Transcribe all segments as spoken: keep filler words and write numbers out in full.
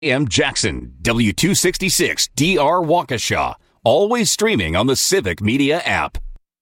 M Jackson, W two sixty-six D R Waukesha. Always streaming on the Civic Media app.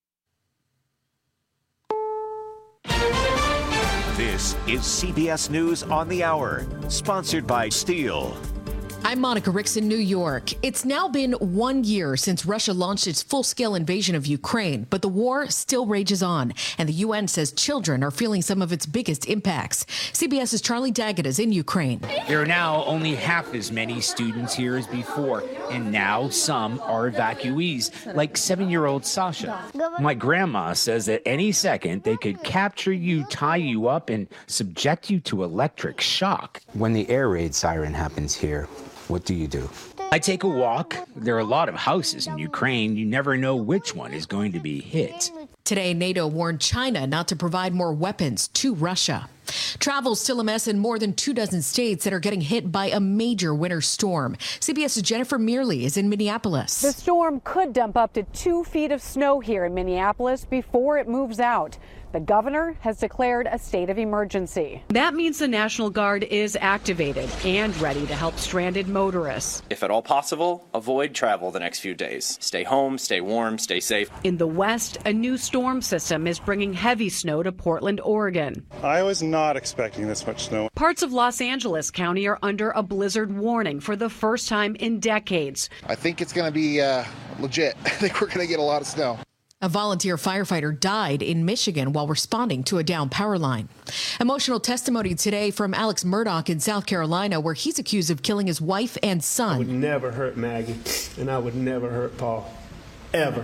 This is C B S News on the Hour, sponsored by Steel. I'm Monica Ricks in New York. It's now been one year since Russia launched its full-scale invasion of Ukraine, but the war still rages on, and the U N says children are feeling some of its biggest impacts. CBS's Charlie Daggett is in Ukraine. There are now only half as many students here as before, and now some are evacuees, like seven-year-old Sasha. My grandma says that any second they could capture you, tie you up, and subject you to electric shock. When the air raid siren happens here, what do you do? I take a walk. There are a lot of houses in Ukraine. You never know which one is going to be hit. Today, NATO warned China not to provide more weapons to Russia. Travel's still a mess in more than two dozen states that are getting hit by a major winter storm. CBS's Jennifer Mearley is in Minneapolis. The storm could dump up to two feet of snow here in Minneapolis before it moves out. The governor has declared a state of emergency. That means the National Guard is activated and ready to help stranded motorists. If at all possible, avoid travel the next few days. Stay home, stay warm, stay safe. In the west, a new storm system is bringing heavy snow to Portland, Oregon. I was not expecting this much snow. Parts of Los Angeles County are under a blizzard warning for the first time in decades. I think it's going to be uh, legit. I think we're going to get a lot of snow. A volunteer firefighter died in Michigan while responding to a down power line. Emotional testimony today from Alex Murdaugh in South Carolina, where he's accused of killing his wife and son. I would never hurt Maggie, and I would never hurt Paul, ever,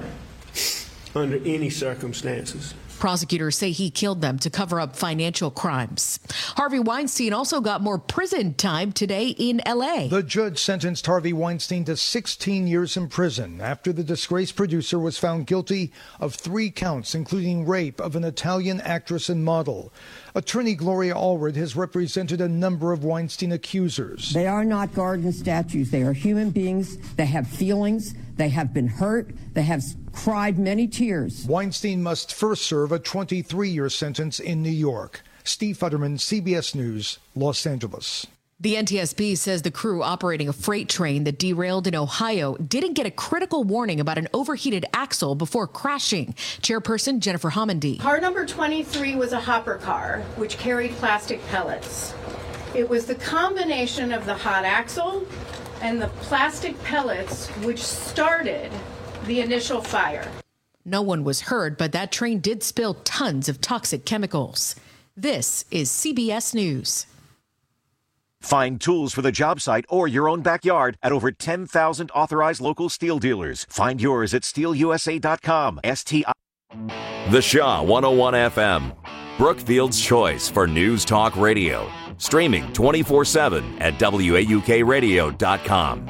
under any circumstances. Prosecutors say he killed them to cover up financial crimes. Harvey Weinstein also got more prison time today in L A. The judge sentenced Harvey Weinstein to sixteen years in prison after the disgraced producer was found guilty of three counts, including rape of an Italian actress and model. Attorney Gloria Allred has represented a number of Weinstein accusers. They are not garden statues. They are human beings. They have feelings. They have been hurt. They have cried many tears. Weinstein must first serve a twenty-three-year sentence in New York. Steve Futterman, C B S News, Los Angeles. The N T S B says the crew operating a freight train that derailed in Ohio didn't get a critical warning about an overheated axle before crashing. Chairperson Jennifer Homendy. Car number twenty-three was a hopper car, which carried plastic pellets. It was the combination of the hot axle and the plastic pellets which started the initial fire. No one was hurt, but that train did spill tons of toxic chemicals. This is C B S News. Find tools for the job site or your own backyard at over ten thousand authorized local steel dealers. Find yours at steel u s a dot com. S T I The Shaw one oh one F M, Brookfield's choice for news talk radio. Streaming twenty-four seven at W A U K radio dot com.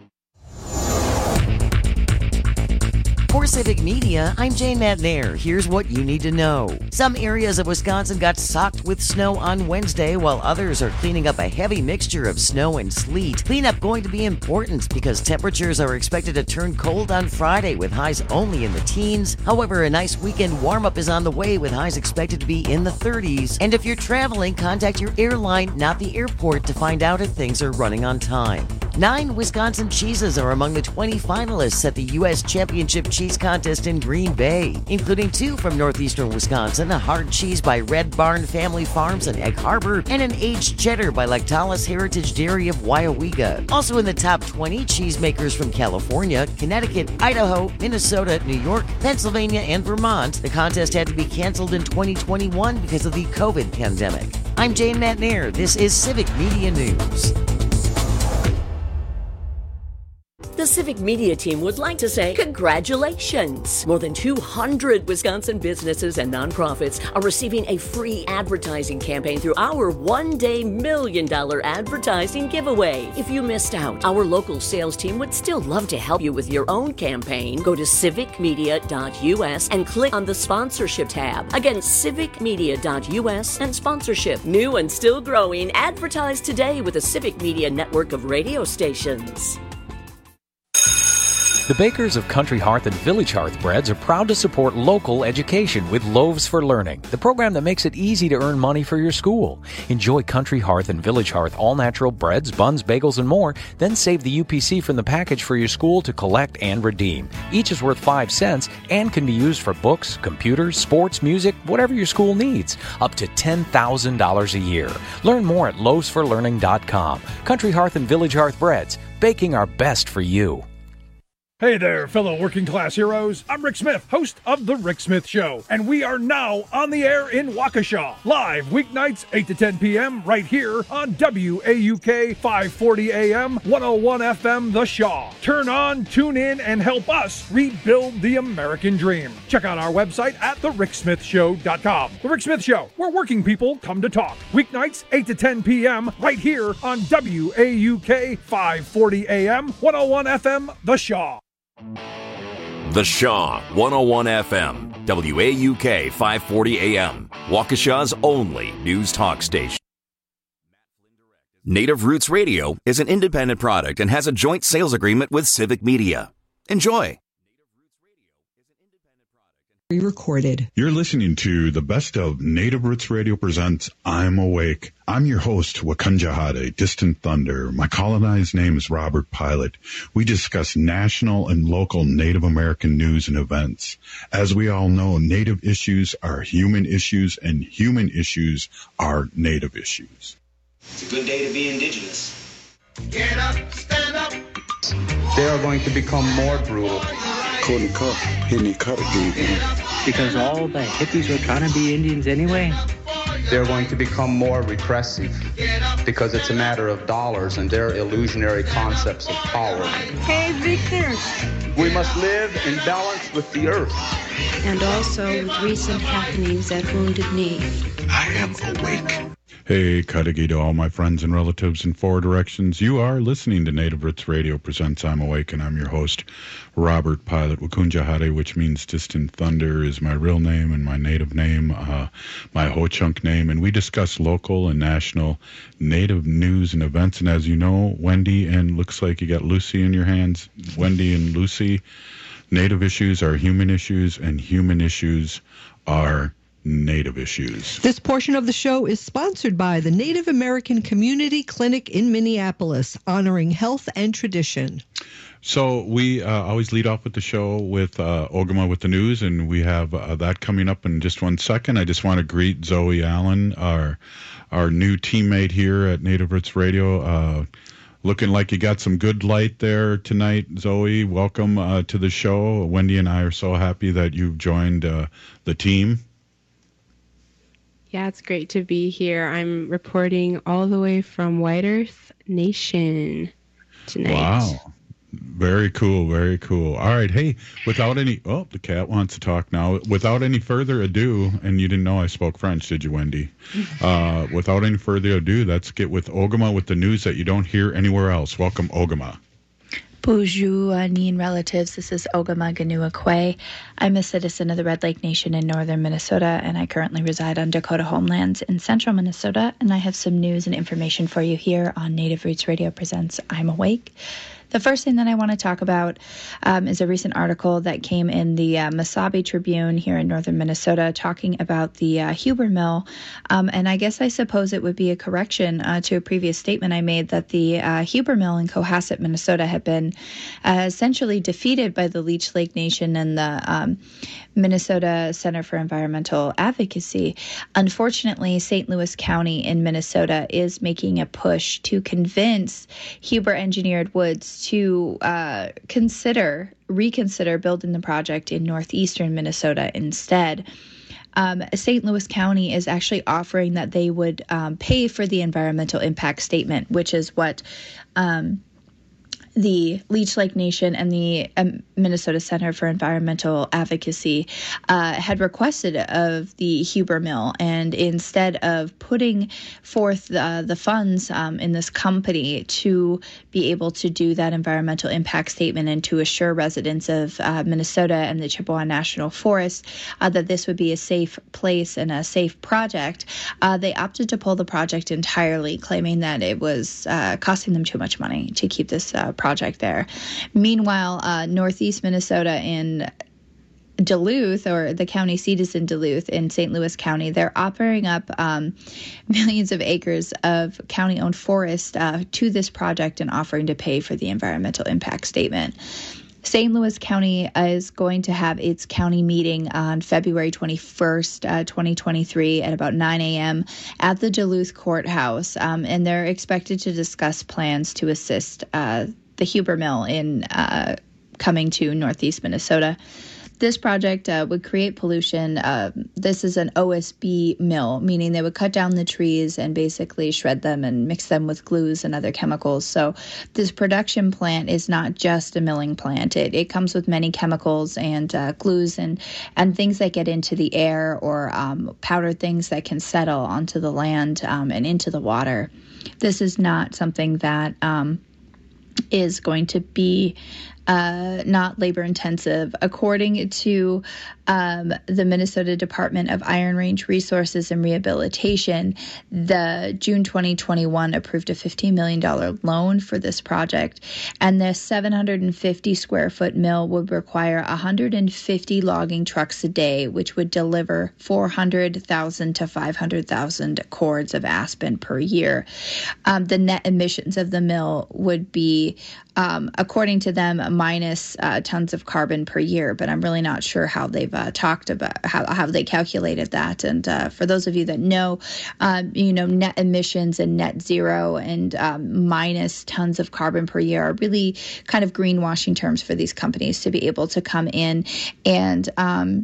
For Civic Media, I'm Jane Matnair. Here's what you need to know. Some areas of Wisconsin got socked with snow on Wednesday, while others are cleaning up a heavy mixture of snow and sleet. Cleanup going to be important because temperatures are expected to turn cold on Friday with highs only in the teens. However, a nice weekend warm-up is on the way with highs expected to be in the thirties. And if you're traveling, contact your airline, not the airport, to find out if things are running on time. Nine Wisconsin cheeses are among the twenty finalists at the U S Championship Cheese Contest in Green Bay, including two from northeastern Wisconsin, a hard cheese by Red Barn Family Farms in Egg Harbor, and an aged cheddar by Lactalis Heritage Dairy of Wyowega. Also in the top twenty cheesemakers from California, Connecticut, Idaho, Minnesota, New York, Pennsylvania, and Vermont. The contest had to be canceled in twenty twenty-one because of the COVID pandemic. I'm Jane Matnair. This is Civic Media News. The Civic Media team would like to say congratulations. More than two hundred Wisconsin businesses and nonprofits are receiving a free advertising campaign through our one-day million dollar advertising giveaway. If you missed out, our local sales team would still love to help you with your own campaign. Go to civic media dot u s and click on the sponsorship tab. Again, civic media dot u s and sponsorship. New and still growing. Advertise today with the Civic Media network of radio stations. The bakers of Country Hearth and Village Hearth Breads are proud to support local education with Loaves for Learning, the program that makes it easy to earn money for your school. Enjoy Country Hearth and Village Hearth all-natural breads, buns, bagels, and more, then save the U P C from the package for your school to collect and redeem. Each is worth five cents and can be used for books, computers, sports, music, whatever your school needs, up to ten thousand dollars a year. Learn more at loaves for learning dot com. Country Hearth and Village Hearth Breads, baking our best for you. Hey there, fellow working class heroes. I'm Rick Smith, host of The Rick Smith Show, and we are now on the air in Waukesha, live weeknights eight to ten p.m. right here on W A U K five forty A M, one oh one F M The Shaw. Turn on, tune in, and help us rebuild the American dream. Check out our website at the rick smith show dot com. The Rick Smith Show, where working people come to talk. Weeknights eight to ten p.m. right here on W A U K five forty A M, one oh one F M The Shaw. The Shaw, one oh one F M, W A U K five forty A M, Waukesha's only news talk station. Native Roots Radio is an independent product and has a joint sales agreement with Civic Media. Enjoy. Re-recorded. You're listening to the best of Native Roots Radio presents I'm Awake. I'm your host, Wakanja Hade, Distant Thunder. My colonized name is Robert Pilot. We discuss national and local Native American news and events. As we all know, Native issues are human issues, and human issues are Native issues. It's a good day to be indigenous. Get up, stand up. They are going to become more brutal. Because all the hippies were trying to be Indians anyway. They're going to become more repressive because it's a matter of dollars and their illusionary concepts of power. Hey, Victor. We must live in balance with the earth. And also with recent happenings at Wounded Knee. I am awake. Hey, Kadagi to all my friends and relatives in four directions. You are listening to Native Roots Radio presents I'm Awake, and I'm your host, Robert Pilot. Wakunja Hade, which means Distant Thunder, is my real name and my native name, uh, my Ho-Chunk name. And we discuss local and national Native news and events. And as you know, Wendy, and looks like you got Lucy in your hands, Wendy and Lucy, Native issues are human issues, and human issues are Native issues. This portion of the show is sponsored by the Native American Community Clinic in Minneapolis, honoring health and tradition. So we uh, always lead off with the show with uh, Ogama with the news, and we have uh, that coming up in just one second. I just want to greet Zoe Allen, our our new teammate here at Native Roots Radio. Uh, looking like you got some good light there tonight, Zoe. Welcome uh, to the show. Wendy and I are so happy that you've joined uh, the team. Yeah, it's great to be here. I'm reporting all the way from White Earth Nation tonight. Wow. Very cool, very cool. All right, hey, without any... Oh, the cat wants to talk now. Without any further ado, and you didn't know I spoke French, did you, Wendy? Uh, without any further ado, let's get with Ogama with the news that you don't hear anywhere else. Welcome, Ogama. Bonjour, Neen relatives. This is Ogama Ganua Kwe. I'm a citizen of the Red Lake Nation in northern Minnesota, and I currently reside on Dakota Homelands in central Minnesota, and I have some news and information for you here on Native Roots Radio Presents I'm Awake. The first thing that I want to talk about um, is a recent article that came in the uh, Mesabi Tribune here in northern Minnesota talking about the uh, Huber Mill. Um, and I guess I suppose it would be a correction uh, to a previous statement I made that the uh, Huber Mill in Cohasset, Minnesota had been uh, essentially defeated by the Leech Lake Nation and the um, Minnesota Center for Environmental Advocacy. Unfortunately, Saint Louis County in Minnesota is making a push to convince Huber Engineered Woods to uh, consider, reconsider building the project in northeastern Minnesota instead. Um, Saint Louis County is actually offering that they would um, pay for the environmental impact statement, which is what um, the Leech Lake Nation and the um, Minnesota Center for Environmental Advocacy uh, had requested of the Huber Mill. And instead of putting forth the, the funds um, in this company to be able to do that environmental impact statement and to assure residents of uh, Minnesota and the Chippewa National Forest uh, that this would be a safe place and a safe project, uh, they opted to pull the project entirely, claiming that it was uh, costing them too much money to keep this uh, project there. Meanwhile, uh, Northeast Minnesota in Duluth, or the county seat is in Duluth in Saint Louis County, they're offering up um, millions of acres of county-owned forest uh, to this project and offering to pay for the environmental impact statement. Saint Louis County is going to have its county meeting on February twenty-first, uh, twenty twenty-three at about nine a.m. at the Duluth Courthouse, um, and they're expected to discuss plans to assist uh, the Huber Mill in uh, coming to Northeast Minnesota. This project uh, would create pollution. Uh, this is an O S B mill, meaning they would cut down the trees and basically shred them and mix them with glues and other chemicals. So this production plant is not just a milling plant. It, it comes with many chemicals and uh, glues and, and things that get into the air, or um, powdered things that can settle onto the land um, and into the water. This is not something that um, is going to be Uh, not labor intensive. According to um, the Minnesota Department of Iron Range Resources and Rehabilitation, the June twenty twenty-one approved a fifteen million dollars loan for this project, and the seven hundred fifty square foot mill would require one hundred fifty logging trucks a day, which would deliver four hundred thousand to five hundred thousand cords of aspen per year. Um, the net emissions of the mill would be, um, according to them, minus uh, tons of carbon per year, but I'm really not sure how they've uh, talked about how, how they calculated that. And uh, for those of you that know, um, you know, net emissions and net zero and um, minus tons of carbon per year are really kind of greenwashing terms for these companies to be able to come in and um,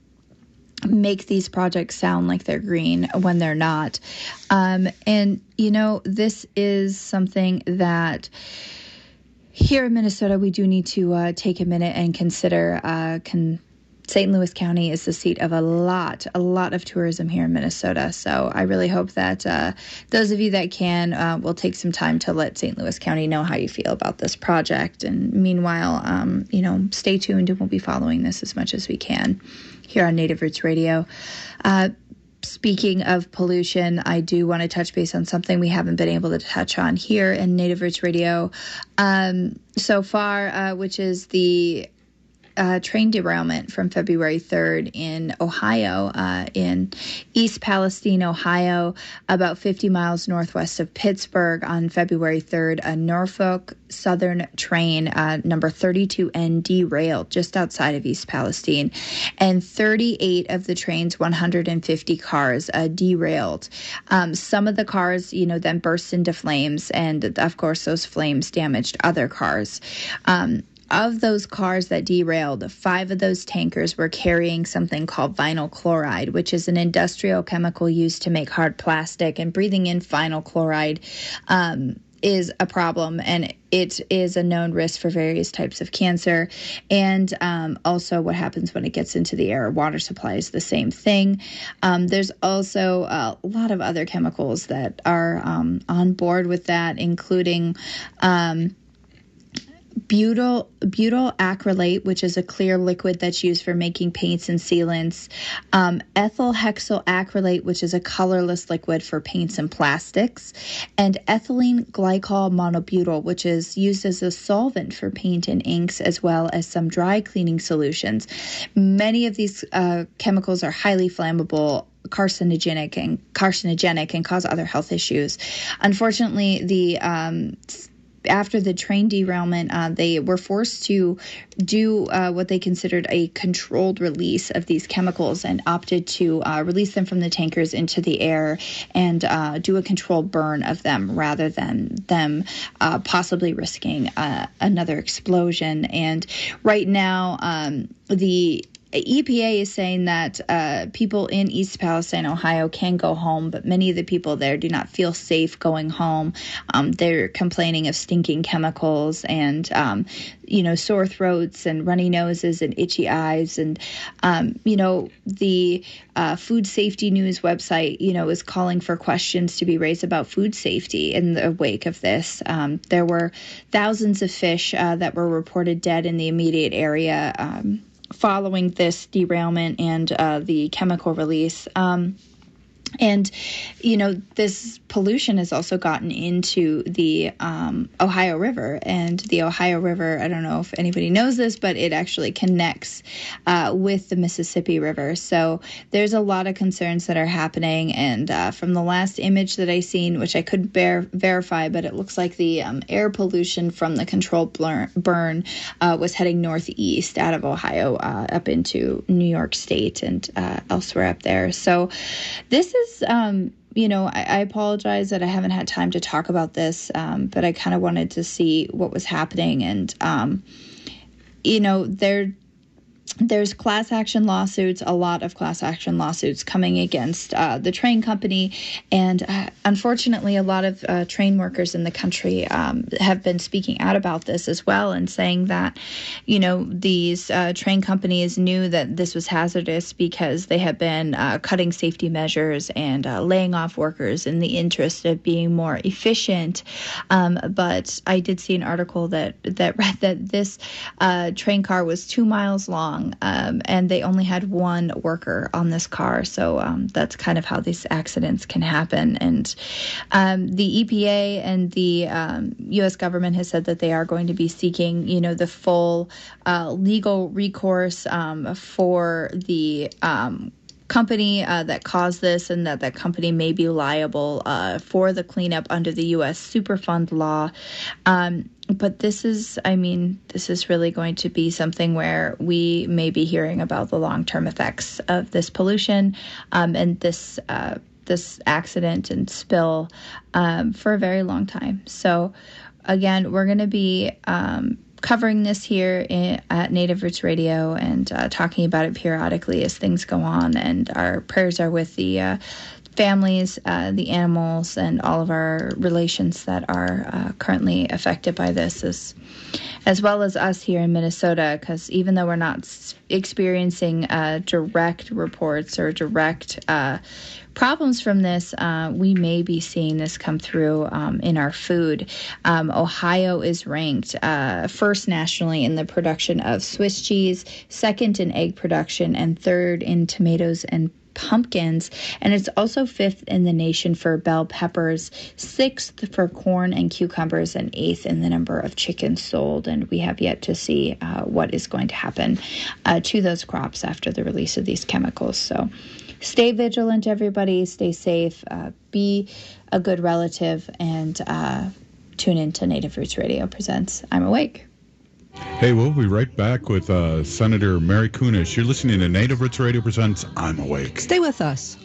make these projects sound like they're green when they're not. Um, and, you know, this is something that here in Minnesota, we do need to uh, take a minute and consider. Uh, can, Saint Louis County is the seat of a lot, a lot of tourism here in Minnesota. So I really hope that uh, those of you that can uh, will take some time to let Saint Louis County know how you feel about this project. And meanwhile, um, you know, stay tuned, and we'll be following this as much as we can here on Native Roots Radio. Uh, Speaking of pollution, I do want to touch base on something we haven't been able to touch on here in Native Roots Radio um, so far, uh, which is the uh, train derailment from February third in Ohio, uh, in East Palestine, Ohio, about fifty miles northwest of Pittsburgh. On February third, a Norfolk Southern train, uh, number thirty-two N, derailed just outside of East Palestine, and thirty-eight of the train's one hundred fifty cars uh, derailed. Um, some of the cars, you know, then burst into flames, and of course, those flames damaged other cars. Um, Of those cars that derailed, five of those tankers were carrying something called vinyl chloride, which is an industrial chemical used to make hard plastic. And breathing in vinyl chloride um, is a problem, and it is a known risk for various types of cancer. And um, also what happens when it gets into the air. Water supply is the same thing. Um, there's also a lot of other chemicals that are um, on board with that, including Um, Butyl, butyl acrylate, which is a clear liquid that's used for making paints and sealants. Um, ethyl hexyl acrylate, which is a colorless liquid for paints and plastics. And ethylene glycol monobutyl, which is used as a solvent for paint and inks, as well as some dry cleaning solutions. Many of these uh, chemicals are highly flammable, carcinogenic and carcinogenic and cause other health issues. Unfortunately, the um, after the train derailment, uh, they were forced to do uh, what they considered a controlled release of these chemicals, and opted to uh, release them from the tankers into the air and uh, do a controlled burn of them, rather than them uh, possibly risking uh, another explosion. And right now, um, the E P A is saying that uh, people in East Palestine, Ohio, can go home, but many of the people there do not feel safe going home. Um, they're complaining of stinking chemicals and, um, you know, sore throats and runny noses and itchy eyes. And, um, you know, the uh, Food Safety News website, you know, is calling for questions to be raised about food safety in the wake of this. Um, there were thousands of fish uh, that were reported dead in the immediate area Um, following this derailment and uh, the chemical release. Um, And, you know, this pollution has also gotten into the um, Ohio River. And the Ohio River, I don't know if anybody knows this, but it actually connects uh, with the Mississippi River. So there's a lot of concerns that are happening. And uh, from the last image that I seen, which I couldn't bear, verify, but it looks like the um, air pollution from the controlled blur- burn uh, was heading northeast out of Ohio uh, up into New York State and uh, elsewhere up there. So this is Um, you know, I, I apologize that I haven't had time to talk about this, um, but I kind of wanted to see what was happening. And, um, you know, there, there's class action lawsuits, a lot of class action lawsuits coming against uh, the train company. And uh, unfortunately, a lot of uh, train workers in the country um, have been speaking out about this as well and saying that, you know, these uh, train companies knew that this was hazardous because they had been uh, cutting safety measures and uh, laying off workers in the interest of being more efficient. Um, but I did see an article that, that read that this uh, train car was two miles long. Um, and they only had one worker on this car. So um, that's kind of how these accidents can happen. And um, the E P A and the um, U S government has said that they are going to be seeking, you know, the full uh, legal recourse um, for the um company uh, that caused this, and that that company may be liable uh, for the cleanup under the U S Superfund law. Um, but this is, I mean, this is really going to be something where we may be hearing about the long-term effects of this pollution um, and this uh, this accident and spill um, for a very long time. So again, we're going to be um, covering this here in, at Native Roots Radio and uh, talking about it periodically as things go on. And our prayers are with the uh, families, uh, the animals, and all of our relations that are uh, currently affected by this, as, as well as us here in Minnesota, because even though we're not experiencing uh, direct reports or direct uh, problems from this, uh, we may be seeing this come through um, in our food. Um, Ohio is ranked uh, first nationally in the production of Swiss cheese, second in egg production, and third in tomatoes and pumpkins, and it's also fifth in the nation for bell peppers, sixth for corn and cucumbers, and eighth in the number of chickens sold. And we have yet to see uh, what is going to happen uh, to those crops after the release of these chemicals. So stay vigilant, everybody. Stay safe. Uh, be a good relative, and uh, tune in to Native Roots Radio Presents I'm Awake. Hey, we'll be right back with uh, Senator Mary Kunesh. You're listening to Native Roots Radio Presents I'm Awake. Stay with us.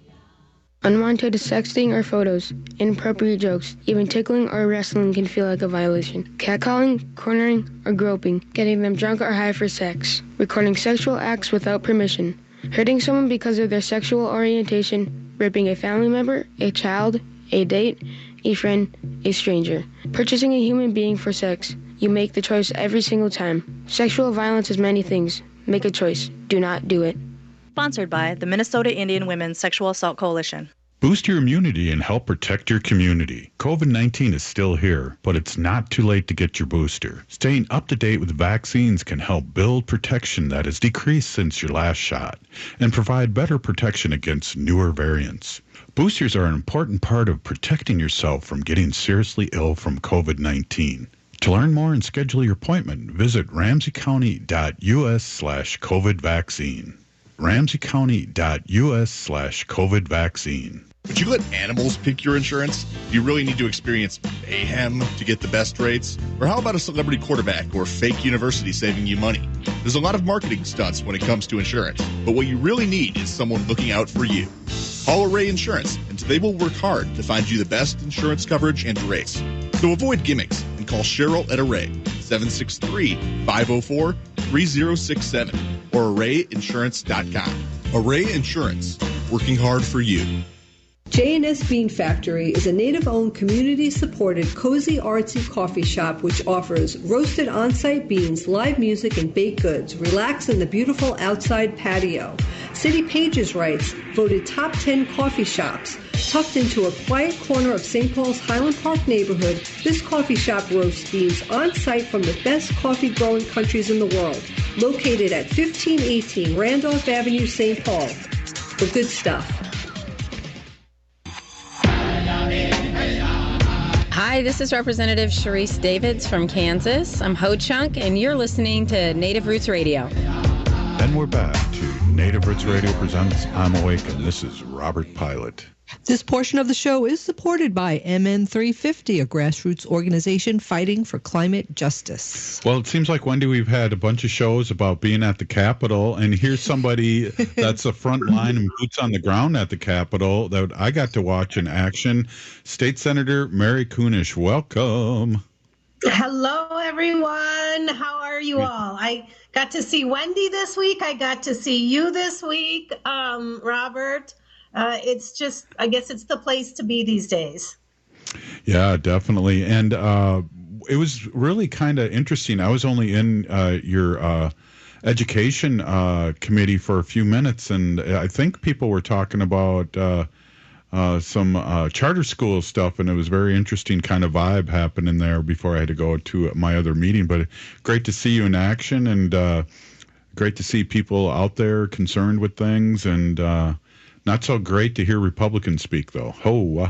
Unwanted sexting or photos, inappropriate jokes, even tickling or wrestling can feel like a violation. Catcalling, cornering, or groping, getting them drunk or high for sex, recording sexual acts without permission, hurting someone because of their sexual orientation, raping a family member, a child, a date, a friend, a stranger, purchasing a human being for sex. You make the choice every single time. Sexual violence is many things. Make a choice. Do not do it. Sponsored by the Minnesota Indian Women's Sexual Assault Coalition. Boost your immunity and help protect your community. covid nineteen is still here, but it's not too late to get your booster. Staying up to date with vaccines can help build protection that has decreased since your last shot and provide better protection against newer variants. Boosters are an important part of protecting yourself from getting seriously ill from covid nineteen. To learn more and schedule your appointment, visit ramseycounty.us slash COVID vaccine. ramseycounty.us slash COVID vaccine. Would you let animals pick your insurance? Do you really need to experience mayhem to get the best rates? Or how about a celebrity quarterback or fake university saving you money? There's a lot of marketing stunts when it comes to insurance, but what you really need is someone looking out for you. Call Array Insurance, and they will work hard to find you the best insurance coverage and rates. So avoid gimmicks and call Cheryl at Array, seven six three, five oh four, three oh six seven, or array insurance dot com. Array Insurance, working hard for you. J and S Bean Factory is a native-owned, community-supported, cozy, artsy coffee shop which offers roasted on-site beans, live music, and baked goods. Relax in the beautiful outside patio. City Pages writes, voted top ten coffee shops. Tucked into a quiet corner of Saint Paul's Highland Park neighborhood, this coffee shop roasts beans on-site from the best coffee-growing countries in the world. Located at fifteen eighteen Randolph Avenue, Saint Paul. The good stuff. Hi, this is Representative Sharice Davids from Kansas. I'm Ho Chunk, and you're listening to Native Roots Radio. And we're back to Native Roots Radio presents I'm Awake, and this is Robert Pilot. This portion of the show is supported by M N three fifty, a grassroots organization fighting for climate justice. Well, it seems like, Wendy, we've had a bunch of shows about being at the Capitol, and here's somebody that's a front line and boots on the ground at the Capitol that I got to watch in action. State Senator Mary Kunesh, welcome. Hello, everyone. How are you all? I got to see Wendy this week. I got to see you this week, um, Robert. Uh, it's just, I guess it's the place to be these days. Yeah, definitely. And uh, it was really kind of interesting. I was only in uh, your uh, education uh, committee for a few minutes, and I think people were talking about uh, uh, some uh, charter school stuff, and it was very interesting kind of vibe happening there before I had to go to my other meeting. But great to see you in action, and uh, great to see people out there concerned with things, and uh, not so great to hear Republicans speak, though. Oh,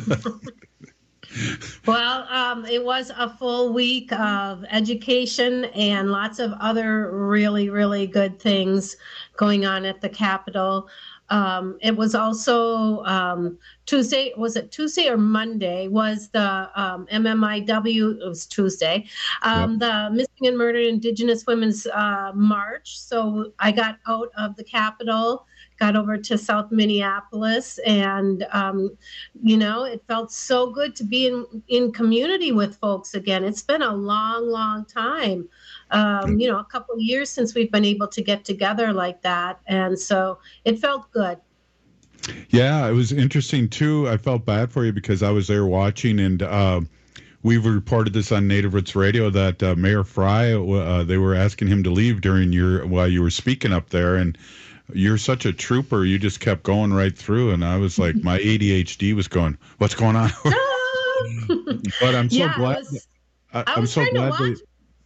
well, um, it was a full week of education and lots of other really, really good things going on at the Capitol. Um, it was also um, Tuesday, was it Tuesday or Monday, was the um, M M I W, it was Tuesday, um, yep. the Missing and Murdered Indigenous Women's uh, March. So I got out of the Capitol, got over to South Minneapolis, and, um, you know, it felt so good to be in, in community with folks again. It's been a long, long time. Um, you know, a couple of years since we've been able to get together like that. And so it felt good. Yeah, it was interesting, too. I felt bad for you because I was there watching, and uh, we've reported this on Native Roots Radio that uh, Mayor Fry, uh, they were asking him to leave during your, while you were speaking up there. And you're such a trooper. You just kept going right through. And I was like, my A D H D was going, what's going on? But I'm so yeah, glad. Was, I, I I'm was so trying glad to watch. they,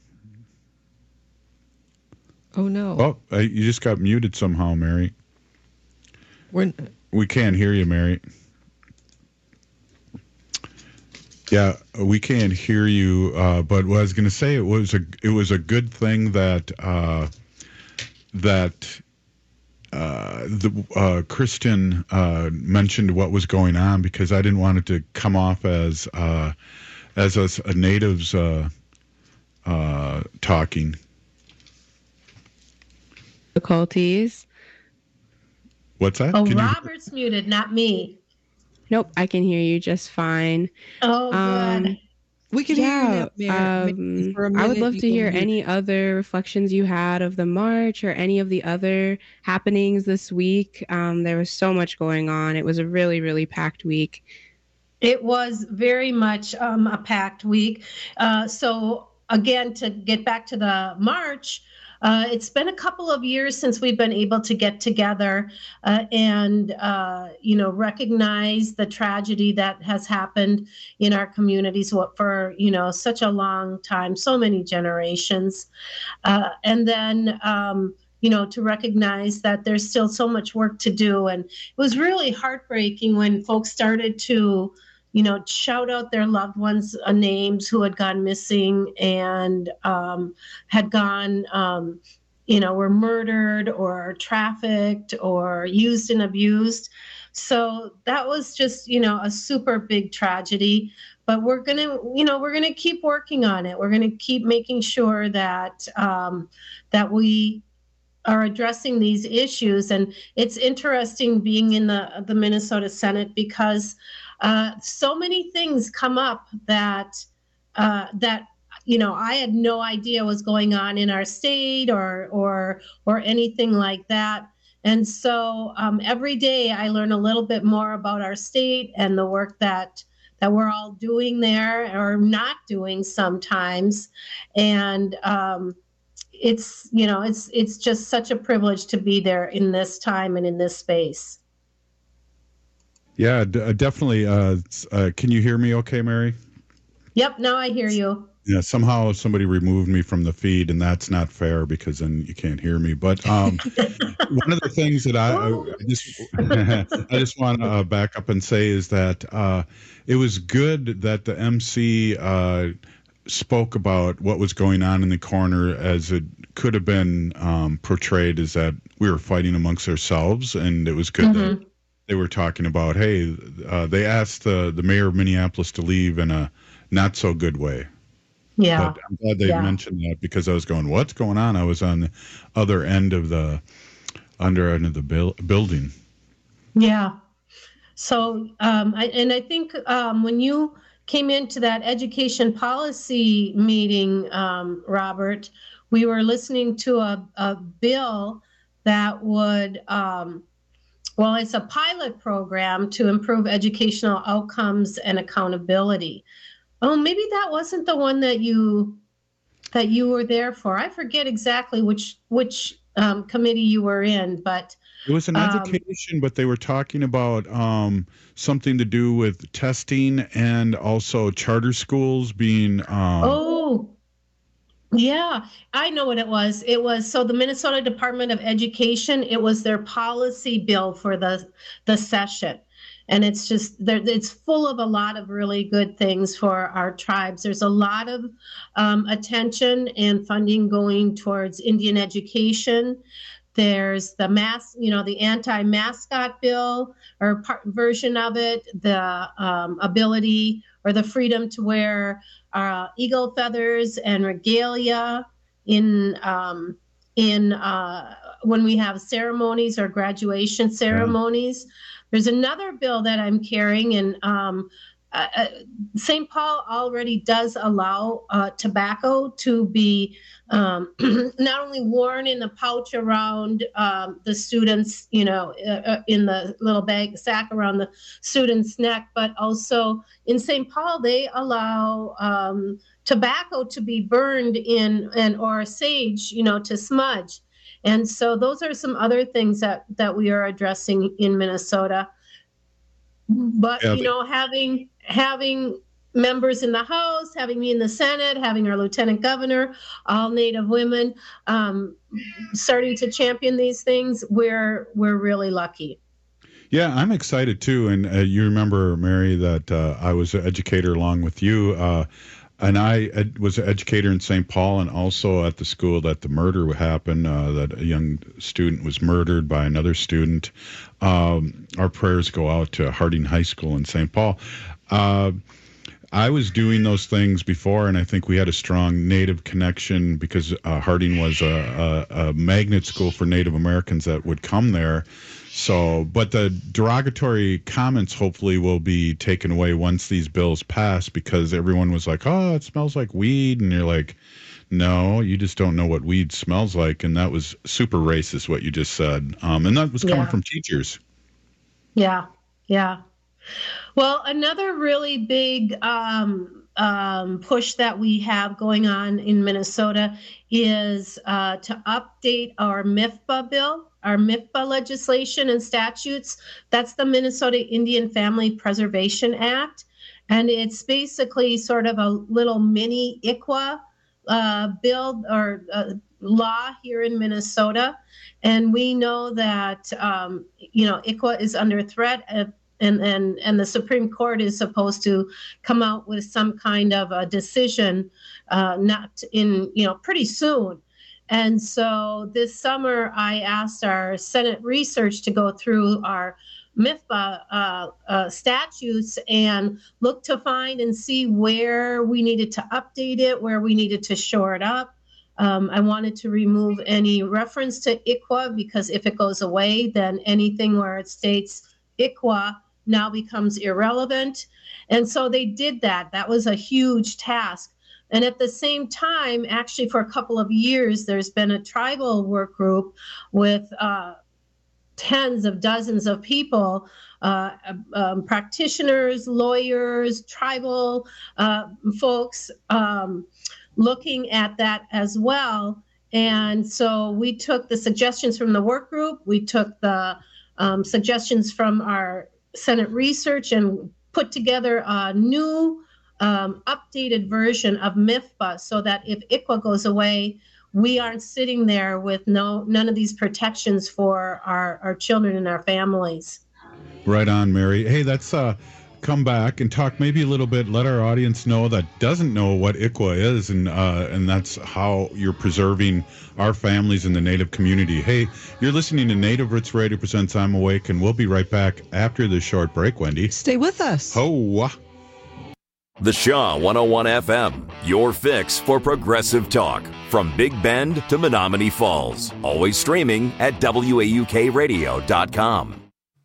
Oh, no. Oh, uh, you just got muted somehow, Mary. We're... We can't hear you, Mary. Yeah, we can't hear you. Uh, but what I was going to say, it was a it was a good thing that uh, that uh, the uh, Kristen uh, mentioned what was going on, because I didn't want it to come off as uh, as us a natives uh, uh, talking. Difficulties. What's that? Oh, Can Robert's you... muted, not me. Nope, I can hear you just fine. Oh, um, good. We can yeah, hear you now, um, for a I would minute, love you to hear mute. any other reflections you had of the march or any of the other happenings this week. Um, there was so much going on. It was a really, really packed week. It was very much um, a packed week. Uh, so again, to get back to the march, Uh, it's been a couple of years since we've been able to get together uh, and, uh, you know, recognize the tragedy that has happened in our communities for, you know, such a long time, so many generations. Uh, and then, um, you know, to recognize that there's still so much work to do. And it was really heartbreaking when folks started to, you know, shout out their loved ones' uh, names who had gone missing and um, had gone, um, you know, were murdered or trafficked or used and abused. So that was just, you know, a super big tragedy. But we're going to, you know, we're going to keep working on it. We're going to keep making sure that um, that we are addressing these issues. And it's interesting being in the the Minnesota Senate because Uh, so many things come up that uh, that you know I had no idea was going on in our state or or or anything like that. And so um, every day I learn a little bit more about our state and the work that that we're all doing there or not doing sometimes. And um, it's you know it's it's just such a privilege to be there in this time and in this space. Yeah, d- definitely. Uh, uh, can you hear me okay, Mary? Yep, now I hear you. Yeah, somehow somebody removed me from the feed, and that's not fair because then you can't hear me. But um, one of the things that I, I just I just want to uh, back up and say is that uh, it was good that the M C uh, spoke about what was going on in the corner, as it could have been um, portrayed as that we were fighting amongst ourselves, and it was good mm-hmm. that they were talking about, hey, uh, they asked the the mayor of Minneapolis to leave in a not so good way. Yeah. But I'm glad they yeah. mentioned that, because I was going, what's going on? I was on the other end of the under end of the bil- building. Yeah. So, um, I, and I think um, when you came into that education policy meeting, um, Robert, we were listening to a, a bill that would, um, well, it's a pilot program to improve educational outcomes and accountability. Oh, maybe that wasn't the one that you that you were there for. I forget exactly which which um, committee you were in, but it was an um, education. But they were talking about um, something to do with testing and also charter schools being. Um, oh, yeah, I know what it was. It was so the Minnesota Department of Education. It was their policy bill for the the session. And it's just, it's full of a lot of really good things for our tribes. There's a lot of um, attention and funding going towards Indian education. There's the mass, you know, the anti-mascot bill or part, version of it, the um, ability or the freedom to wear uh, eagle feathers and regalia in um, in uh, when we have ceremonies or graduation ceremonies. Yeah. There's another bill that I'm carrying, and um, uh, Saint Paul already does allow uh, tobacco to be um, not only worn in the pouch around um, the students, you know, uh, in the little bag sack around the student's neck, but also in Saint Paul they allow um, tobacco to be burned in and or sage, you know, to smudge. And so those are some other things that, that we are addressing in Minnesota. But, yeah, you know, having having members in the House, having me in the Senate, having our Lieutenant Governor, all Native women, um, starting to champion these things, we're we're really lucky. Yeah, I'm excited too. And uh, you remember, Mary, that uh, I was an educator along with you. Uh, And I ed- was an educator in Saint Paul, and also at the school that the murder happened, uh, that a young student was murdered by another student. Um, our prayers go out to Harding High School in Saint Paul. Uh, I was doing those things before, and I think we had a strong Native connection because uh, Harding was a, a, a magnet school for Native Americans that would come there. So, but the derogatory comments hopefully will be taken away once these bills pass, because everyone was like, oh, it smells like weed. And you're like, no, you just don't know what weed smells like. And that was super racist, what you just said. Um, and that was coming yeah. from teachers. Yeah, yeah. Well, another really big um, um, push that we have going on in Minnesota is uh, to update our M I F B A bill. Our M I F B A legislation and statutes, that's the Minnesota Indian Family Preservation Act. And it's basically sort of a little mini I C W A uh, bill or uh, law here in Minnesota. And we know that, um, you know, I C W A is under threat, of, and, and, and the Supreme Court is supposed to come out with some kind of a decision uh, not in, you know, pretty soon. And so this summer, I asked our Senate research to go through our M I F B A uh, uh, statutes and look to find and see where we needed to update it, where we needed to shore it up. Um, I wanted to remove any reference to I C W A, because if it goes away, then anything where it states I C W A now becomes irrelevant. And so they did that. That was a huge task. And at the same time, actually, for a couple of years, there's been a tribal work group with uh, tens of dozens of people, uh, um, practitioners, lawyers, tribal uh, folks, um, looking at that as well. And so we took the suggestions from the work group, we took the um, suggestions from our Senate research and put together a new um, updated version of M I F P A so that if I C W A goes away, we aren't sitting there with no none of these protections for our, our children and our families. Right on, Mary. Hey, let's uh, come back and talk maybe a little bit, let our audience know that doesn't know what I C W A is, and uh, and that's how you're preserving our families in the Native community. Hey, you're listening to Native Roots Radio presents I'm Awake, and we'll be right back after this short break, Wendy. Stay with us. Ho! The Shaw one oh one F M, your fix for progressive talk. From Big Bend to Menominee Falls. Always streaming at W A U K radio dot com.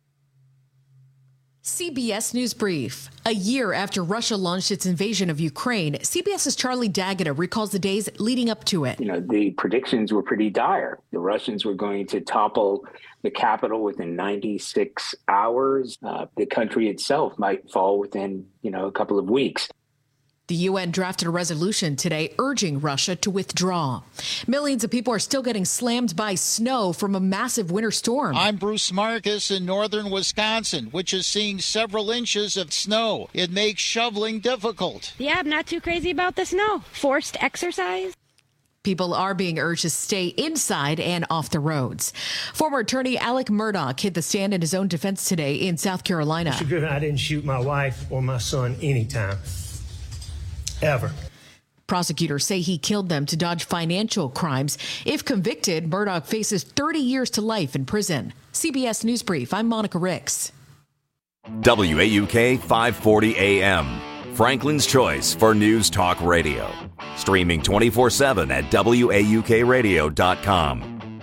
C B S News Brief. A year after Russia launched its invasion of Ukraine, CBS's Charlie D'Agata recalls the days leading up to it. You know, the predictions were pretty dire. The Russians were going to topple the capital within ninety-six hours. Uh, the country itself might fall within, you know, a couple of weeks. The U N drafted a resolution today urging Russia to withdraw. Millions of people are still getting slammed by snow from a massive winter storm. I'm Bruce Marcus in northern Wisconsin, which is seeing several inches of snow. It makes shoveling difficult. Yeah, I'm not too crazy about the snow. Forced exercise. People are being urged to stay inside and off the roads. Former attorney Alec Murdaugh hit the stand in his own defense today in South Carolina. Mister Griffin, I didn't shoot my wife or my son anytime. Ever. Prosecutors say he killed them to dodge financial crimes. If convicted, Murdaugh faces thirty years to life in prison. C B S News Brief, I'm Monica Ricks. W A U K five forty A M, Franklin's choice for News Talk Radio. Streaming twenty-four seven at W A U K radio dot com.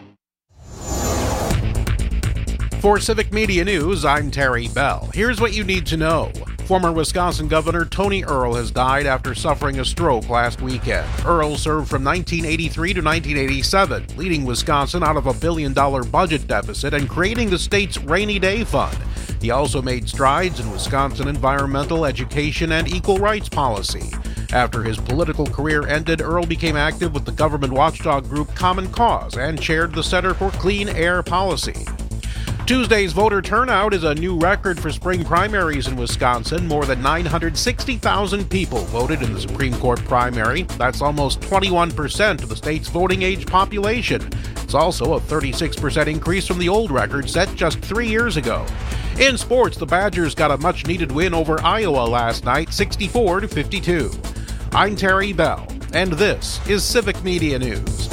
For Civic Media News, I'm Terry Bell. Here's what you need to know. Former Wisconsin Governor Tony Earl has died after suffering a stroke last weekend. Earl served from nineteen eighty-three to nineteen eighty-seven, leading Wisconsin out of a billion-dollar budget deficit and creating the state's Rainy Day Fund. He also made strides in Wisconsin environmental, education, and equal rights policy. After his political career ended, Earl became active with the government watchdog group Common Cause and chaired the Center for Clean Air Policy. Tuesday's voter turnout is a new record for spring primaries in Wisconsin. More than nine hundred sixty thousand people voted in the Supreme Court primary. That's almost twenty-one percent of the state's voting age population. It's also a thirty-six percent increase from the old record set just three years ago. In sports, the Badgers got a much-needed win over Iowa last night, sixty-four to fifty-two. I'm Terry Bell, and this is Civic Media News.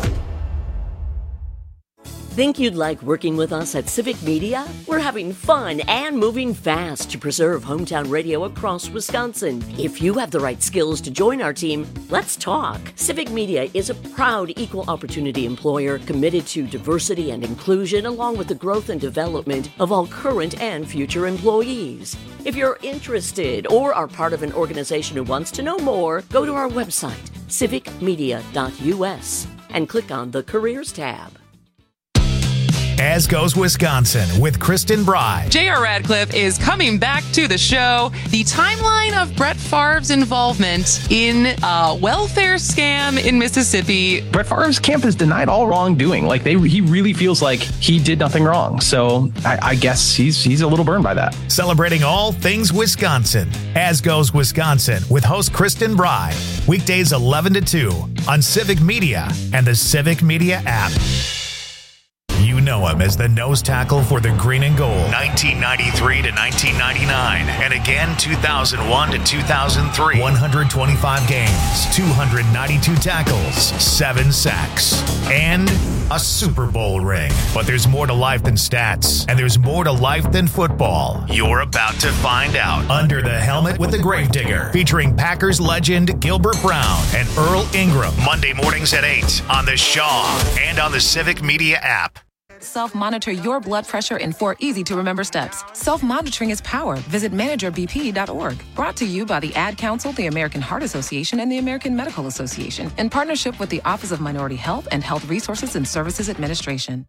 Think you'd like working with us at Civic Media? We're having fun and moving fast to preserve hometown radio across Wisconsin. If you have the right skills to join our team, let's talk. Civic Media is a proud equal opportunity employer committed to diversity and inclusion along with the growth and development of all current and future employees. If you're interested or are part of an organization who wants to know more, go to our website, civic media dot U S, and click on the Careers tab. As Goes Wisconsin with Kristen Bry. J R. Radcliffe is coming back to the show. The timeline of Brett Favre's involvement in a welfare scam in Mississippi. Brett Favre's camp has denied all wrongdoing. Like they, he really feels like he did nothing wrong. So I, I guess he's he's a little burned by that. Celebrating all things Wisconsin. As Goes Wisconsin with host Kristen Bry. Weekdays eleven to two on Civic Media and the Civic Media app. You know him as the nose tackle for the Green and Gold. nineteen ninety-three to nineteen ninety-nine. And again, two thousand one to two thousand three. one hundred twenty-five games, two hundred ninety-two tackles, seven sacks, and a Super Bowl ring. But there's more to life than stats, and there's more to life than football. You're about to find out. Under the Helmet with the Gravedigger, featuring Packers legend Gilbert Brown and Earl Ingram. Monday mornings at eight on the Shaw and on the Civic Media app. Self-monitor your blood pressure in four easy-to-remember steps. Self-monitoring is power. Visit manager b p dot org. Brought to you by the Ad Council, the American Heart Association, and the American Medical Association, in partnership with the Office of Minority Health and Health Resources and Services Administration.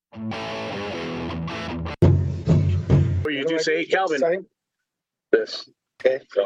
What you do say, Calvin? This. Okay, so.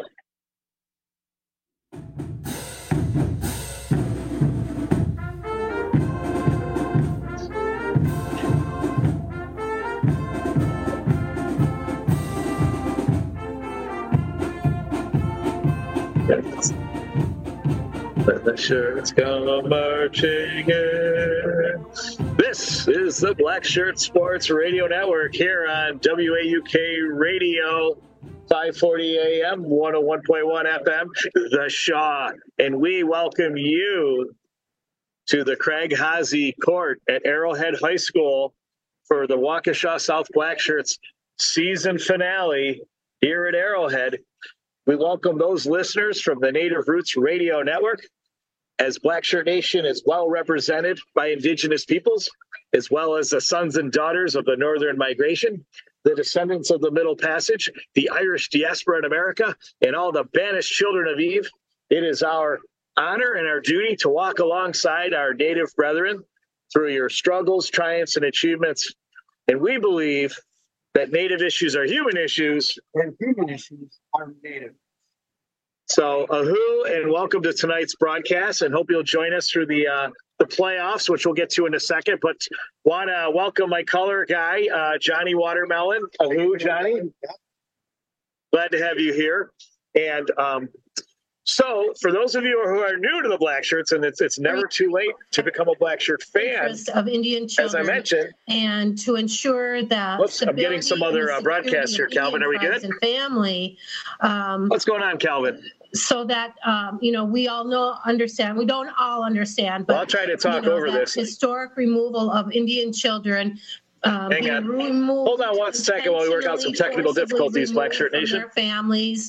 the shirts come marching in. This is the Black Shirt Sports Radio Network here on W A U K Radio, five forty A M, one oh one point one F M, The Shaw. And we welcome you to the Craig Haase Court at Arrowhead High School for the Waukesha South Black Shirts season finale here at Arrowhead. We welcome those listeners from the Native Roots Radio Network, as Black Shirt Nation is well represented by Indigenous peoples, as well as the sons and daughters of the Northern Migration, the descendants of the Middle Passage, the Irish diaspora in America, and all the banished children of Eve. It is our honor and our duty to walk alongside our Native brethren through your struggles, triumphs, and achievements. And we believe that Native issues are human issues, and human issues are Native. So, ahu, and welcome to tonight's broadcast, and hope you'll join us through the uh, the playoffs, which we'll get to in a second. But want to welcome my color guy, uh, Johnny Watermelon. Ahu, Johnny. Glad to have you here. And um, so, for those of you who are new to the Black Shirts, and it's it's never too late to become a Black Shirt fan, of Indian children, as I mentioned, and to ensure that Whoops, I'm getting some other uh, broadcasts here. Calvin, are we good? And family. Um, What's going on, Calvin? So that um, you know, we all know, understand. We don't all understand, but well, I'll try to talk you know, over this. Historic removal of Indian children. Um, Hang on. Hold on one second while we work out some technical difficulties, Black Shirt Nation. Their families.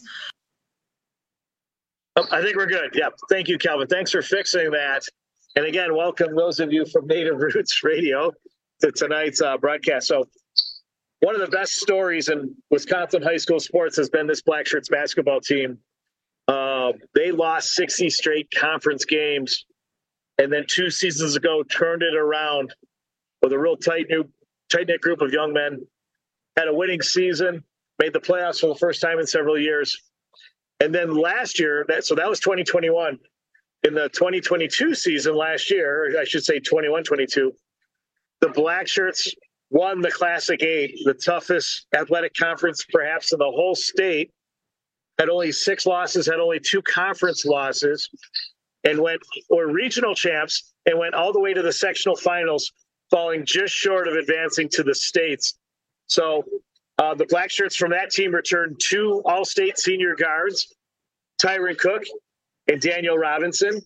Oh, I think we're good. Yeah. Thank you, Calvin. Thanks for fixing that. And again, welcome those of you from Native Roots Radio to tonight's uh, broadcast. So one of the best stories in Wisconsin high school sports has been this Black Shirts basketball team. Uh, they lost sixty straight conference games, and then two seasons ago turned it around with a real tight new, tight-knit group of young men, had a winning season, made the playoffs for the first time in several years. And then last year, that so that was twenty twenty-one. In the twenty twenty-two season last year, or I should say twenty-one twenty-two, the Black Shirts won the Classic Eight, the toughest athletic conference perhaps in the whole state, had only six losses, had only two conference losses, and went, or regional champs, and went all the way to the sectional finals, falling just short of advancing to the states. So Uh, the Black Shirts from that team returned two all-state senior guards, Tyron Cook and Daniel Robinson,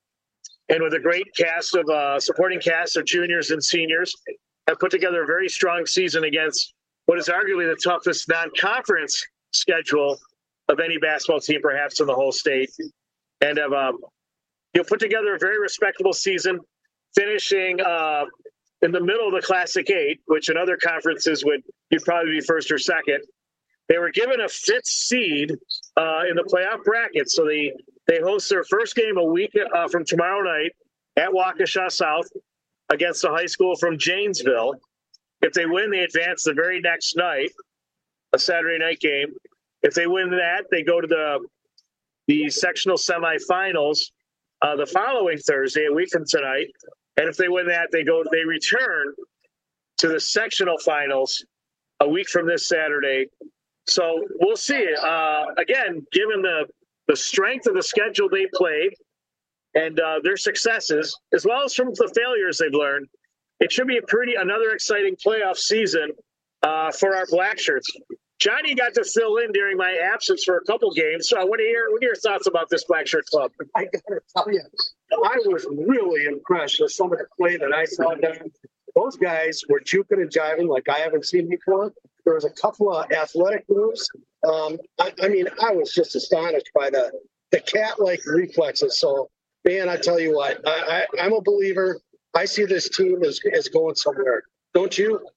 and with a great cast of uh, supporting cast of juniors and seniors, have put together a very strong season against what is arguably the toughest non-conference schedule of any basketball team, perhaps in the whole state, and have um, you know, put together a very respectable season, finishing uh, in the middle of the Classic Eight, which in other conferences would you'd probably be first or second. They were given a fifth seed uh, in the playoff bracket, so they they host their first game a week uh, from tomorrow night at Waukesha South against a high school from Janesville. If they win, they advance the very next night, a Saturday night game. If they win that, they go to the the sectional semifinals uh, the following Thursday, a week from tonight. And if they win that, they go. They return to the sectional finals a week from this Saturday. So we'll see. Uh, again, given the the strength of the schedule they played and uh, their successes, as well as from the failures they've learned, it should be a pretty another exciting playoff season uh, for our Black Shirts. Johnny got to fill in during my absence for a couple games. So I want to hear what are your thoughts about this Black Shirt club? I got to tell you, I was really impressed with some of the play that I saw down. Those guys were juking and jiving like I haven't seen before. There was a couple of athletic moves. Um, I, I mean, I was just astonished by the the cat-like reflexes. So, man, I tell you what, I, I, I'm a believer. I see this team as, as going somewhere. Don't you?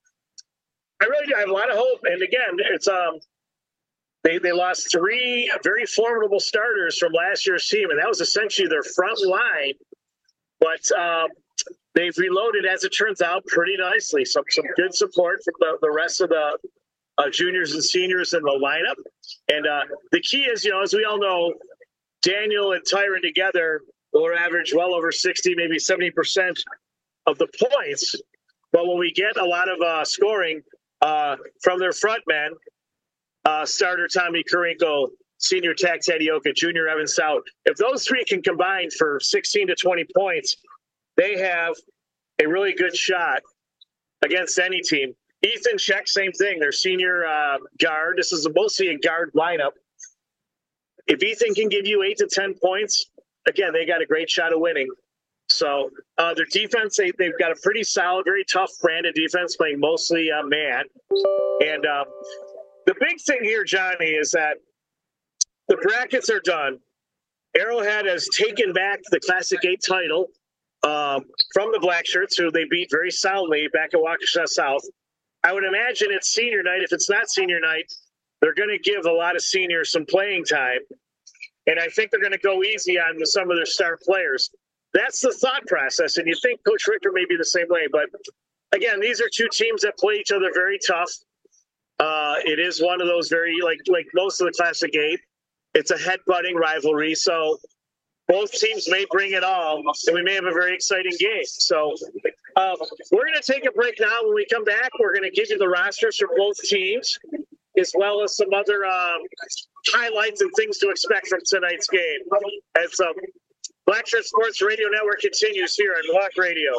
I really do. I have a lot of hope. And again, it's um, they they lost three very formidable starters from last year's team, and that was essentially their front line. But um, they've reloaded, as it turns out, pretty nicely. Some some good support from the, the rest of the uh, juniors and seniors in the lineup. And uh, the key is, you know, as we all know, Daniel and Tyron together will average well over sixty, maybe seventy percent of the points. But when we get a lot of uh, scoring uh, from their front men, uh, starter Tommy Karinko, senior Tack Tadioka, junior Evan Stout. If those three can combine for sixteen to twenty points, they have a really good shot against any team. Ethan Check, same thing. Their senior uh, guard. This is mostly a guard lineup. If Ethan can give you eight to ten points, again, they got a great shot of winning. So uh, their defense, they, they've got a pretty solid, very tough branded defense, playing mostly uh, man. And um, the big thing here, Johnny, is that the brackets are done. Arrowhead has taken back the Classic eight title um, from the Black Shirts, who they beat very soundly back at Waukesha South. I would imagine it's senior night. If it's not senior night, they're going to give a lot of seniors some playing time. And I think they're going to go easy on some of their star players. That's the thought process. And you think Coach Richter may be the same way. But, again, these are two teams that play each other very tough. Uh, it is one of those very, like like most of the Classic eight, it's a headbutting rivalry. So both teams may bring it all, and we may have a very exciting game. So um, we're going to take a break now. When we come back, we're going to give you the rosters for both teams, as well as some other um, highlights and things to expect from tonight's game. As um, Black Shirt Sports Radio Network continues here on Walk Radio.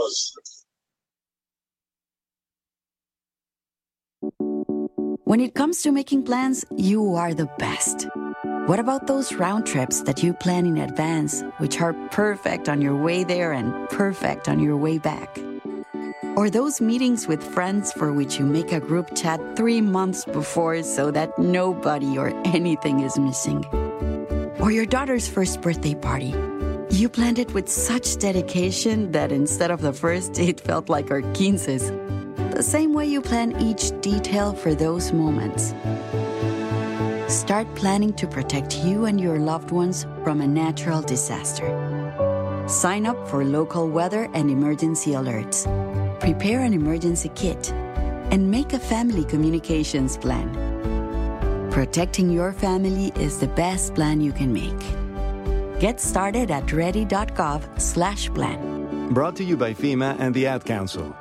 When it comes to making plans, you are the best. What about those round trips that you plan in advance, which are perfect on your way there and perfect on your way back? Or those meetings with friends for which you make a group chat three months before so that nobody or anything is missing? Or your daughter's first birthday party. You planned it with such dedication that instead of the first, it felt like our quinces. The same way you plan each detail for those moments. Start planning to protect you and your loved ones from a natural disaster. Sign up for local weather and emergency alerts. Prepare an emergency kit. And make a family communications plan. Protecting your family is the best plan you can make. Get started at ready.gov slash plan. Brought to you by FEMA and the Ad Council.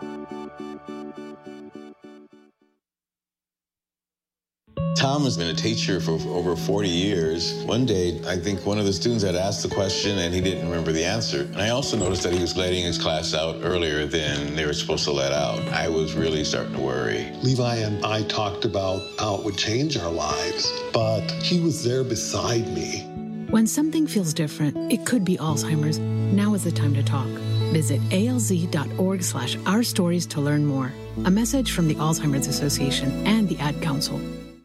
Tom has been a teacher for over forty years. One day, I think one of the students had asked the question and he didn't remember the answer. And I also noticed that he was letting his class out earlier than they were supposed to let out. I was really starting to worry. Levi and I talked about how it would change our lives, but he was there beside me. When something feels different, it could be Alzheimer's. Now is the time to talk. Visit alz.org slash our stories to learn more. A message from the Alzheimer's Association and the Ad Council.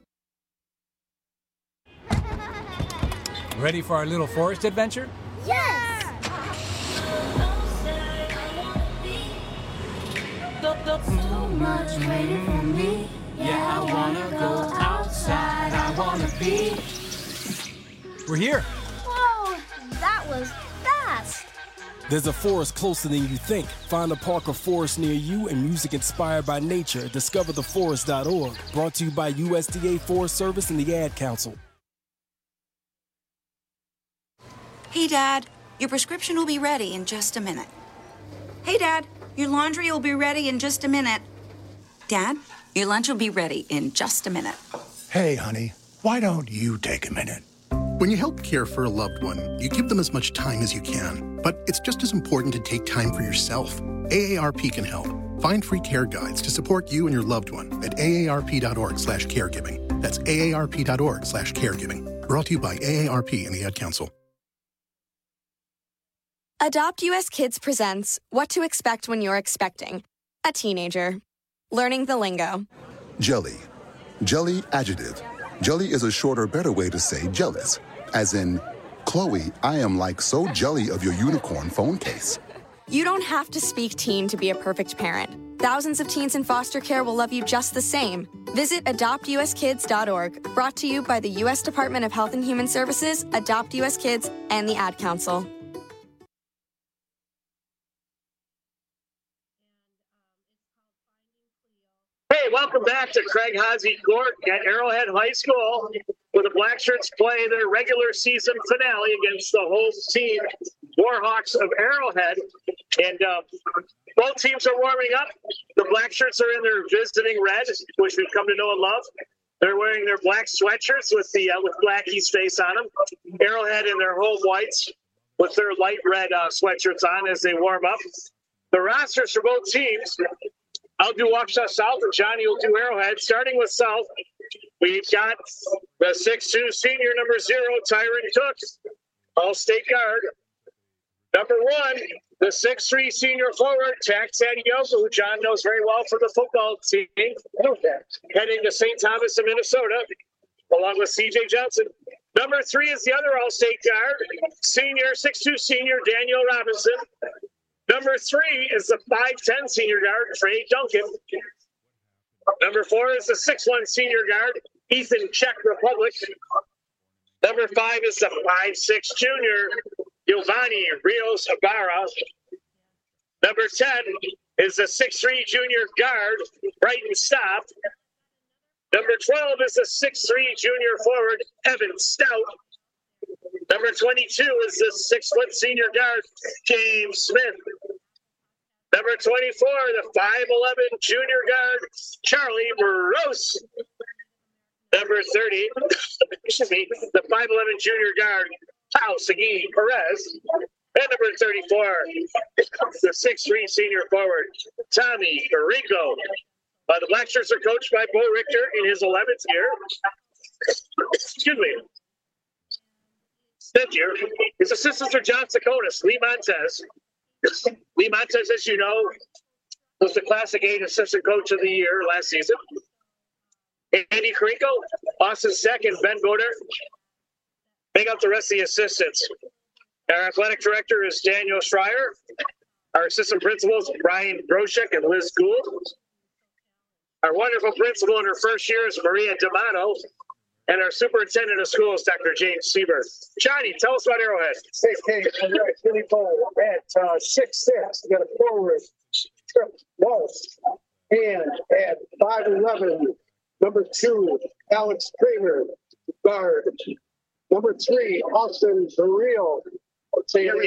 Ready for our little forest adventure? Yes! So much waiting for me. Yeah, I wanna go outside. I wanna be. We're here. Whoa, that was fast. There's a forest closer than you think. Find a park or forest near you and music inspired by nature. Discover the forest dot org. Brought to you by U S D A Forest Service and the Ad Council. Hey, Dad, your prescription will be ready in just a minute. Hey, Dad, your laundry will be ready in just a minute. Dad, your lunch will be ready in just a minute. Hey, honey, why don't you take a minute? When you help care for a loved one, you give them as much time as you can. But it's just as important to take time for yourself. A A R P can help. Find free care guides to support you and your loved one at A A R P dot org slash caregiving. That's A A R P dot org slash caregiving. Brought to you by A A R P and the Ad Council. Adopt U S Kids presents What to Expect When You're Expecting a Teenager. Learning the lingo. Jelly. Jelly adjective. Jelly is a shorter, better way to say jealous. As in, Chloe, I am like so jelly of your unicorn phone case. You don't have to speak teen to be a perfect parent. Thousands of teens in foster care will love you just the same. Visit adopt U S kids dot org. Brought to you by the U S Department of Health and Human Services, Adopt U S Kids, and the Ad Council. Hey, welcome back to Craig Hazy Court at Arrowhead High School, where the Black Shirts play their regular season finale against the host team, Warhawks of Arrowhead. And uh, both teams are warming up. The Black Shirts are in their visiting red, which we've come to know and love. They're wearing their black sweatshirts with the uh, with Blackie's face on them. Arrowhead in their home whites with their light red uh, sweatshirts on as they warm up. The rosters for both teams, I'll do Waukesha South and Johnny will do Arrowhead. Starting with South, we've got the six two senior number zero, Tyron Cook, all-state guard. Number one, the six three senior forward, Tack Tadioso, who John knows very well from the football team, heading to Saint Thomas in Minnesota, along with C J Johnson. Number three is the other all-state guard, senior, six two senior, Daniel Robinson. Number three is the five ten senior guard, Trey Duncan. Number four is the six one senior guard, Ethan Czech Republic. Number five is the five six junior, Giovanni Rios Ibarra. Number ten is the six three junior guard, Brighton Stop. Number twelve is the six three junior forward, Evan Stout. Number twenty-two is the six foot senior guard, James Smith. Number twenty-four, the five eleven junior guard, Charlie Morose. Number thirty, excuse me, the five eleven junior guard, Pau Segui Perez. And number thirty-four, the six three senior forward, Tommy Rico. Uh, the Black Shirts are coached by Bo Richter in his eleventh year. Excuse me. Fifth year. His assistants are John Sakonis, Lee Montez. Lee Montez, as you know, was the Classic eight Assistant Coach of the Year last season. Andy Carrico, Austin Steck, and Ben Boder make up the rest of the assistants. Our athletic director is Daniel Schreier. Our assistant principals, Brian Broshek and Liz Gould. Our wonderful principal in her first year is Maria D'Amato. And our superintendent of schools, Doctor James Sieber. Johnny, tell us about Arrowhead. Okay, all right, Billy Bowl at uh, six six, we got a forward, Trip Walsh. And at five eleven, number two, Alex Kramer, guard. Number three, Austin Barrio. Sorry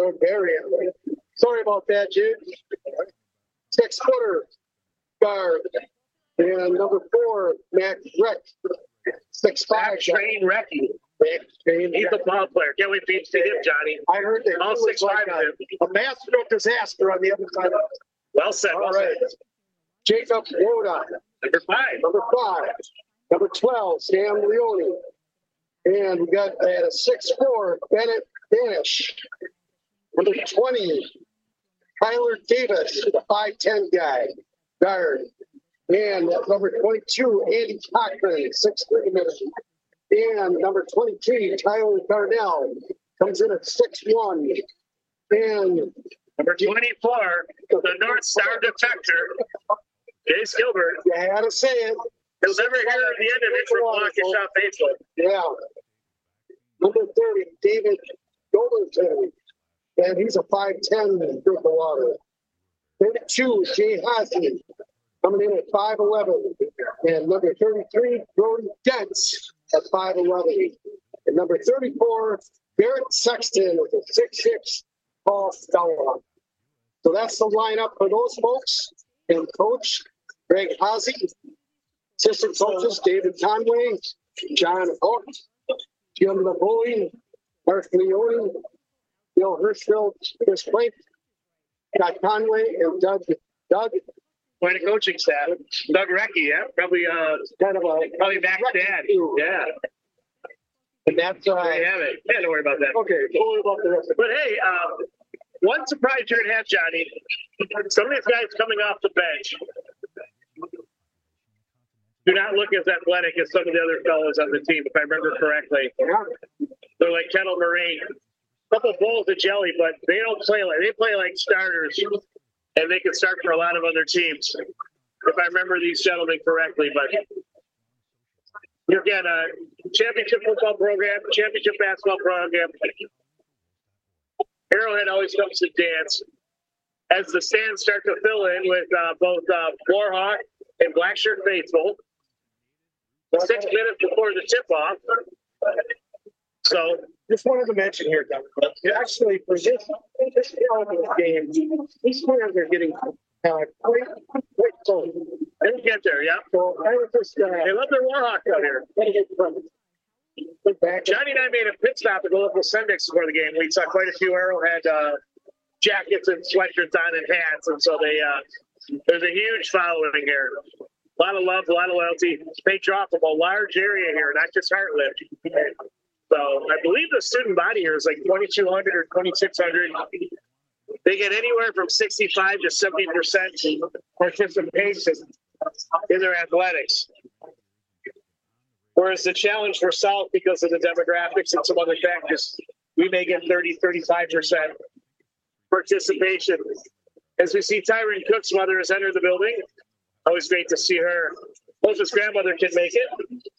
about that, Jim. Six footer, guard. And number four, Matt Reck. Six five. Train Recky. He's a ball player. Can't wait to see him, Johnny. I heard that. All six like five a, of him. a master of disaster on the other side of it. Well said. All well right. said. Jacob Woda. Number five. Number five. Number twelve, Sam Leone. And we got at a six four, Bennett Danish. Number twenty, Tyler Davis, the five ten guy, guard. And number twenty-two, Andy Cochran, six three minutes. And number twenty-three, Tyler Darnell, comes in at six one. And number twenty-four, the North Star Defector, Jace Gilbert. You had to say it. He'll never hear the end of it from Waukesha faithful. Yeah. Number thirty, David Goldenton. And he's a five ten drink of water. thirty-two, Jay Hasley, coming in at five eleven. And number thirty-three, Brody Dents at five eleven. And number thirty-four, Barrett Sexton with a six six tall fella. So that's the lineup for those folks. And coach Greg Hazy, assistant coaches David Conway, John Hook, Jim LeBoy, Mark Leone, Bill Hirschfeld, Chris Blake, Scott Conway, and Doug. Doug. Quite a coaching staff. Doug Recky, yeah, probably uh, kind of a probably back dad. Yeah. And that's uh, there you have it. Yeah, don't worry about that. Okay, don't worry about the rest of it. But hey, uh, one surprise you're gonna have, Johnny. Some of these guys coming off the bench do not look as athletic as some of the other fellows on the team, if I remember correctly. They're like Kendall Marine, a couple bowls of jelly, but they don't play like they play like starters, and they can start for a lot of other teams, if I remember these gentlemen correctly. But you're again a championship football program, championship basketball program. Arrowhead always comes to dance as the stands start to fill in with uh, both uh, Warhawk and Blackshirt faithful. Six minutes before the tip-off. So just wanted to mention here, Doug, actually, for this, this game, these players are getting uh, quite, quite cold. They'll get there, yeah. So I was just, uh, they love their Warhawks out here. Johnny and I made a pit stop at the local Sendix before the game. We saw quite a few Arrowhead uh, jackets and sweatshirts on and hats, and so they uh, there's a huge following here. A lot of love, a lot of loyalty. They draw from a large area here, not just Heartland. So I believe the student body here is like twenty-two hundred or twenty-six hundred. They get anywhere from sixty-five to seventy percent participation in their athletics. Whereas the challenge for South, because of the demographics and some other factors, we may get thirty, thirty-five percent participation. As we see Tyron Cook's mother has entered the building. Always great to see her. Hope his grandmother can make it.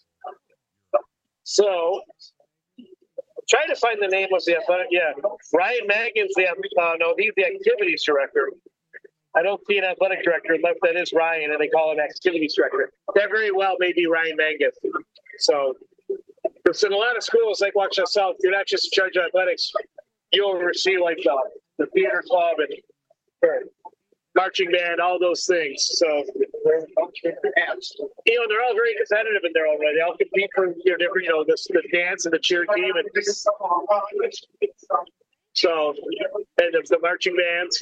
So, trying to find the name of the athletic. Yeah, Ryan Maggins, the uh, no, he's the activities director. I don't see an athletic director, unless that is Ryan, and they call him activities director. That very well may be Ryan Maggins. So, because in a lot of schools like Waukesha South, you're not just in charge of athletics. You oversee like the, the theater club and or marching band, all those things. So, you know, they're all very competitive in their own way. They all compete for their different, you know, the, the dance and the cheer team, and so and the, the marching bands.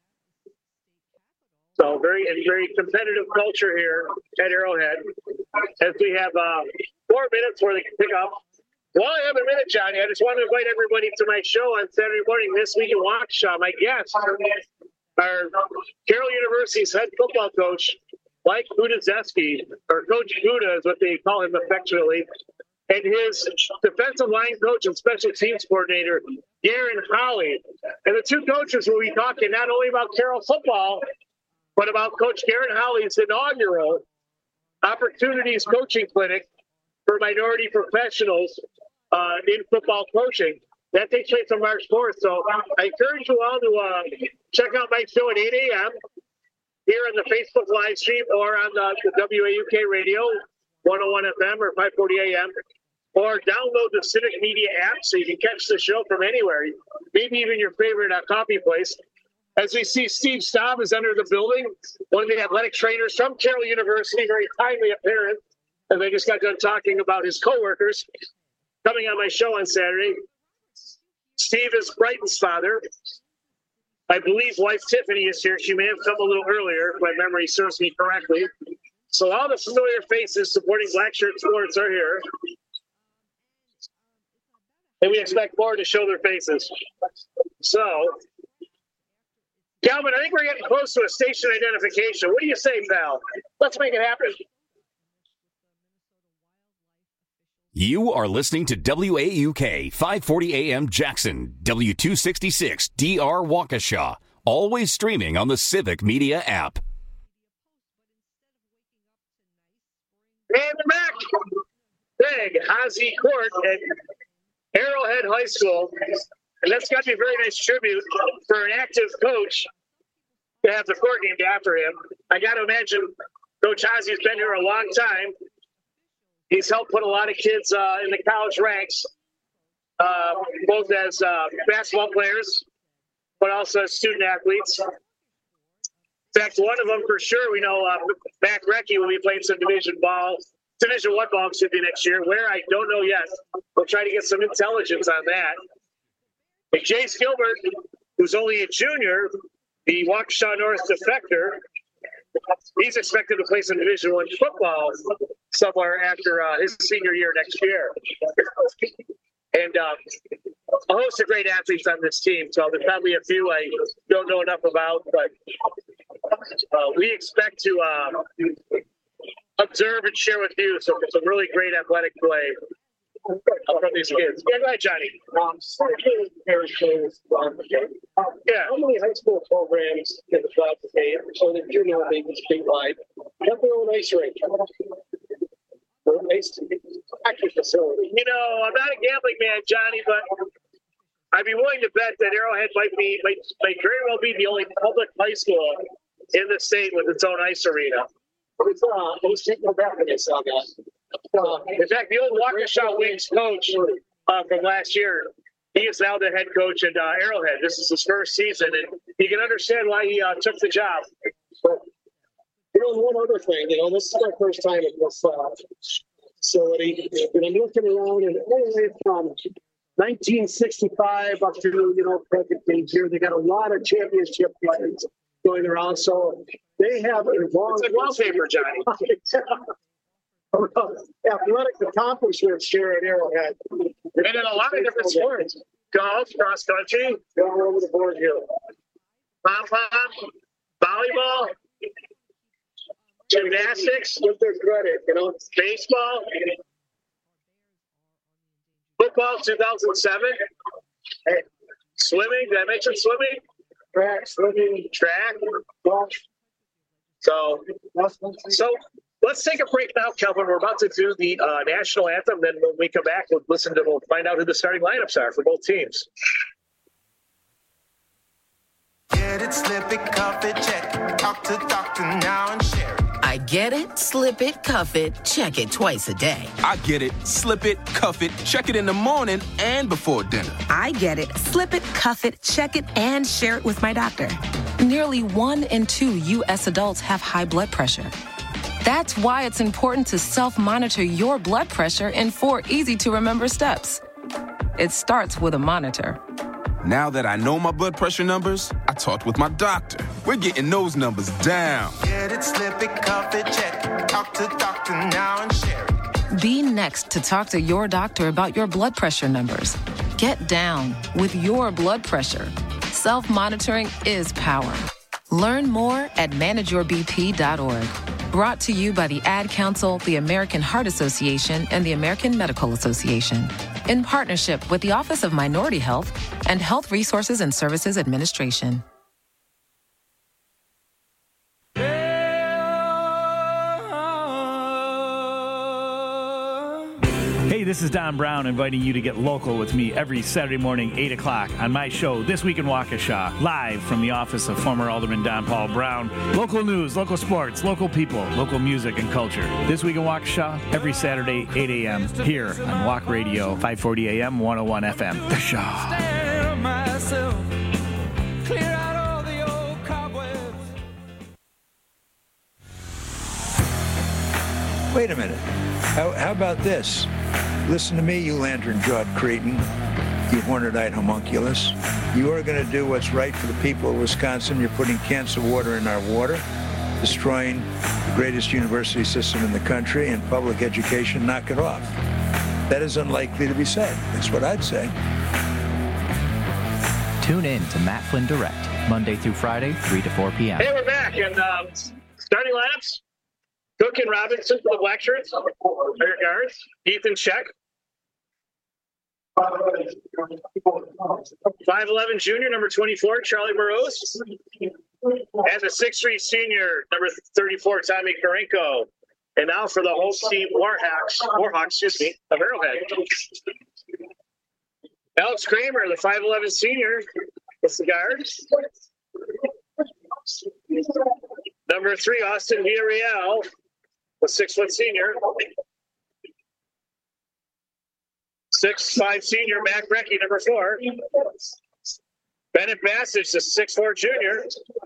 So very and very competitive culture here at Arrowhead. As we have uh, four minutes where they can pick up. Well, I have a minute, Johnny. I just want to invite everybody to my show on Saturday morning, This Week in Waukesha. My guest, our Carroll University's head football coach, Mike Budazeski, or Coach Buda is what they call him affectionately, and his defensive line coach and special teams coordinator, Garen Holly. And the two coaches will be talking not only about Carroll football, but about Coach Garen Holly's inaugural Opportunities Coaching Clinic for minority professionals uh, in football coaching. That takes place on March fourth. So I encourage you all to uh, check out my show at eight a.m. here on the Facebook live stream or on the, the W A U K radio, one oh one F M or five forty A M, or download the Civic Media app so you can catch the show from anywhere, maybe even your favorite uh, coffee place. As we see Steve Staub has entered the building, one of the athletic trainers from Carroll University, very timely appearance, and they just got done talking about his coworkers coming on my show on Saturday. Steve is Brighton's father. I believe wife Tiffany is here. She may have come a little earlier, if my memory serves me correctly. So all the familiar faces supporting Black Shirt Sports are here. And we expect more to show their faces. So, Calvin, I think we're getting close to a station identification. What do you say, pal? Let's make it happen. You are listening to W A U K five forty A M Jackson, W two sixty-six D R Waukesha, always streaming on the Civic Media app. And we're back. Big Hazy Court at Arrowhead High School. And that's got to be a very nice tribute for an active coach to have the court named after him. I got to imagine Coach Hazy's been here a long time. He's helped put a lot of kids uh, in the college ranks, uh, both as uh, basketball players, but also as student athletes. In fact, one of them for sure, we know uh, Mac Recchi will be playing some Division ball, Division One ball, excuse me, next year. Where, I don't know yet. We'll try to get some intelligence on that. And Jace Gilbert, who's only a junior, the Waukesha North defector, he's expected to play some Division One football somewhere after uh, his senior year next year. And uh, a host of great athletes on this team. So there's probably a few I don't know enough about, but uh, we expect to uh, observe and share with you some, some really great athletic play from these kids. Yeah, go ahead, Johnny. Um, yeah. How many high school programs in the South today, so that you know they can statewide, have their own ice rink? Their own ice hockey facility. You know, I'm not a gambling man, Johnny, but I'd be willing to bet that Arrowhead might be might, might very well be the only public high school in the state with its own ice arena. It's, uh, it's taking back on that. Uh, in fact, the old Waukesha Wings coach, uh, from last year. He is now the head coach at uh, Arrowhead. This is his first season, and you can understand why he uh, took the job. But, you know, one other thing, you know, this is my first time at this uh, facility, and I'm looking around, and all the way from nineteen sixty-five up to, you know, present day here, they got a lot of championship players going around, so they have involved. It's like wallpaper, Johnny. Athletic accomplishments here at Arrowhead. And in a lot of different sports. Golf, cross country. Going over the board here. Pom pom, volleyball, gymnastics. Give their credit, you know. Baseball. Football, two thousand seven. Hey. Swimming, did I mention swimming? Track, swimming. Track. Golf. So, so let's take a break now, Kelvin. We're about to do the uh, national anthem. Then when we come back, we'll listen to, we'll find out who the starting lineups are for both teams. Get it, slip it, cuff it, check it. Talk to doctor now and share it. I get it, slip it, cuff it, check it twice a day. I get it, slip it, cuff it, check it in the morning and before dinner. I get it, slip it, cuff it, check it, and share it with my doctor. Nearly one in two U S adults have high blood pressure. That's why it's important to self-monitor your blood pressure in four easy-to-remember steps. It starts with a monitor. Now that I know my blood pressure numbers, I talked with my doctor. We're getting those numbers down. Get it, slip it, cuff it, check it. Talk to doctor now and share it. Be next to talk to your doctor about your blood pressure numbers. Get down with your blood pressure. Self-monitoring is power. Learn more at manage your b p dot org. Brought to you by the Ad Council, the American Heart Association, and the American Medical Association. In partnership with the Office of Minority Health and Health Resources and Services Administration. Hey, this is Don Brown inviting you to get local with me every Saturday morning, eight o'clock, on my show, This Week in Waukesha, live from the office of former Alderman Don Paul Brown. Local news, local sports, local people, local music and culture. This Week in Waukesha, every Saturday, eight a.m., here on Walk Radio, five forty a.m., one oh one F M. The Shaw. Wait a minute. How, how about this? Listen to me, you lantern-jawed cretin, you horned-eyed homunculus. You are going to do what's right for the people of Wisconsin. You're putting cancer water in our water, destroying the greatest university system in the country and public education. Knock it off. That is unlikely to be said. That's what I'd say. Tune in to Matt Flynn Direct, Monday through Friday, three to four p.m. Hey, we're back. And um, starting lineups, Cook and Robinson for the Black Shirts. Rear guards, Ethan Check. five eleven junior, number twenty-four, Charlie Moroz. And the six three senior, number thirty-four, Tommy Karenko. And now for the whole team, Warhawks, Warhawks, excuse me, of Arrowhead. Alex Kramer, the five eleven senior, with the guard. Number three, Austin Villarreal, the six-foot senior. Six five senior, Mac Brecky, number four. Bennett Bassage, the six four junior.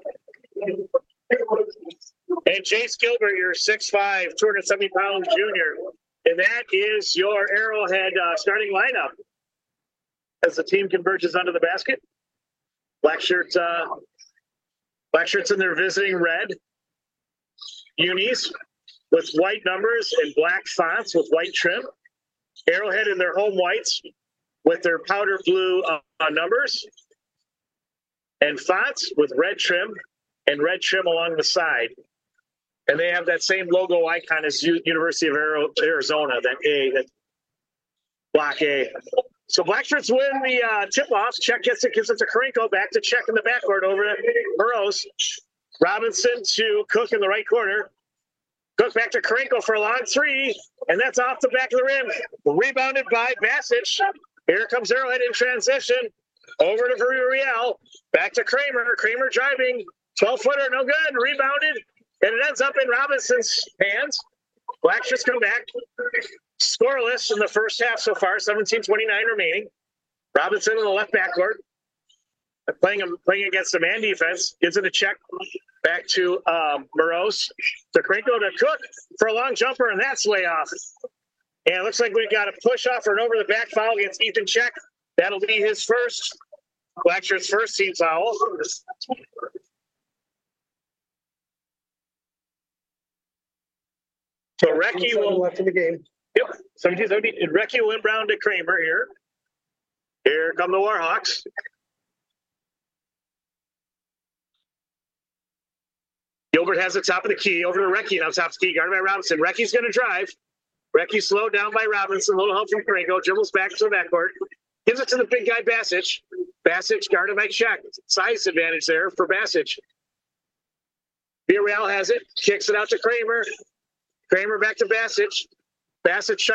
And Jace Gilbert, your six five, two hundred seventy pound junior. And that is your Arrowhead uh, starting lineup. As the team converges onto the basket. Black shirts, uh, black shirts in their visiting red unis with white numbers and black fonts with white trim. Arrowhead in their home whites with their powder blue uh, numbers and fonts with red trim and red trim along the side. And they have that same logo icon as U- University of Arizona, that A, that block A. So Black Shirts win the uh, tip-off. Check gets it, gives it to Karenko, back to Check in the backcourt over to Burrows. Robinson to Cook in the right corner. Cook back to Karenko for a long three, and that's off the back of the rim. Rebounded by Bassage. Here comes Arrowhead in transition. Over to Villarreal. Back to Kramer. Kramer driving. twelve-footer, no good. Rebounded. And it ends up in Robinson's hands. Black Shirts come back. Scoreless in the first half so far, seventeen twenty-nine remaining. Robinson in the left backcourt. Playing playing against a man defense. Gives it a check back to um, Morose. To Krenko to Cook for a long jumper, and that's way off. And it looks like we've got a push off or an over the back foul against Ethan Check. That'll be his first, Blackshird's first team foul. So Recky will left in the game. Yep, seventeen seventy. Recky will inbound to Kramer here. Here come the Warhawks. Gilbert has the top of the key over to Recky now. Top of the key, guarded by Robinson. Recky's going to drive. Recky slowed down by Robinson. A little help from Krenko. Dribbles back to the backcourt. Gives it to the big guy, Basic. Basic guarded by Check. Size advantage there for Basic. Villarreal has it. Kicks it out to Kramer. Kramer back to Basic. Basic shot.